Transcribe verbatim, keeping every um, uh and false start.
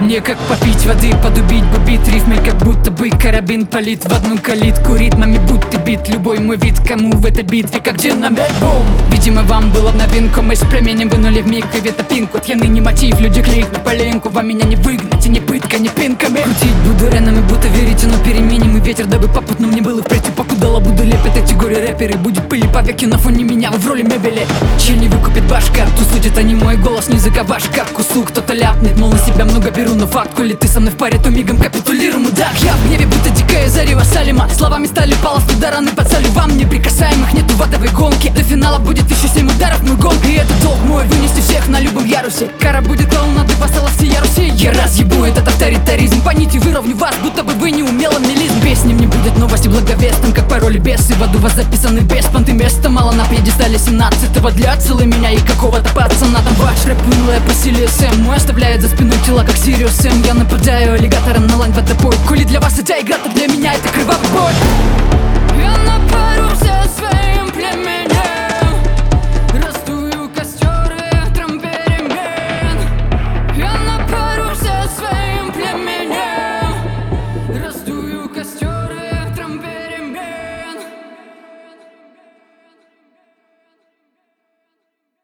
Мне как попить воды, подубить бубит рифмой, как будто бы карабин палит в одну калитку. Ритмами будто бит любой мой вид, кому в этой битве как динамит. Бум! Видимо, вам было в новинку, мы с племенем вынули в миг и ветопинку. Отъемный не мотив, люди кликнут по линку. Вам меня не выгнать и не пытка, не пинками. Крутить буду ренами, будто верите, но переменим. И ветер, дабы попутно мне было впредь. Покудала буду лепить эти горе рэперы. Будет пыли по веке на фоне меня, вы в роли мебели. Чей не выкупит ваш карту, судят они мой голос, не заковашь катку. Сук, кто-то ляпнет, мол, на себя много беру. Но факт, коли ты со мной в паре, то мигом капитулирую, мудак. Я в гневе, будто дикая зарева Салима. Словами стали полосы, до раны под солью. Вам неприкасаемых нету в адовой гонке. До финала будет еще семь ударов, мой гонг. И это долг мой, вынести всех на любом ярусе. Кара будет клоунады, посала всея Руси. Я разъебу этот авторитаризм, по нити выровню вас, будто бы вы не умела мелизм. Песни мне будет новости благовестным, как пароли бесы. В аду вас записаны без понты, места мало на пьедестале семнадцатого. Для целый меня и какого-то пацана. Там ваш рэп унылая по силе Сэм. Мой оставляет за спиной тела, как Сириус Сэм. Я нападаю аллигатором на лайн водопой. Коли для вас эта игра